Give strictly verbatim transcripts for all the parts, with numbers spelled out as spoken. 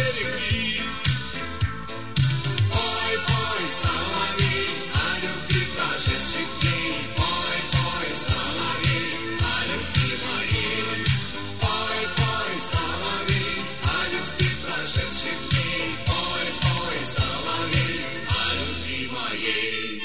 береги. Пой, пой, соловей, о любви прошедших дней. Пой, пой, соловей, о любви моей. Пой, пой, соловей, о любви прошедших дней. Пой, пой, соловей, о любви моей.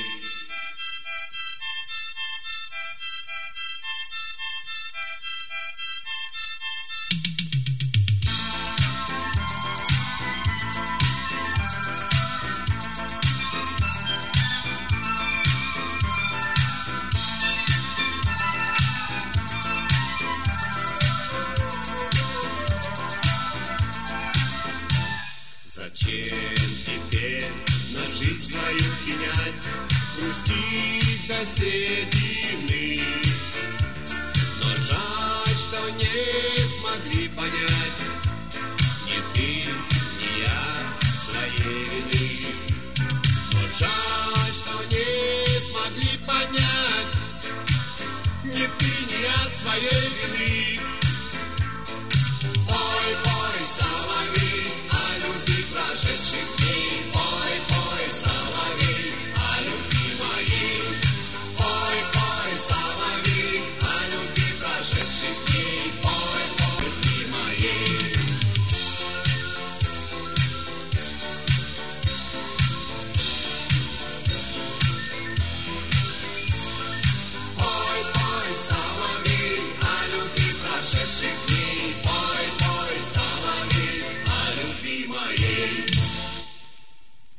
Зачем теперь на жизнь свою пенять, грустить до седины? Но жаль, что не смогли понять.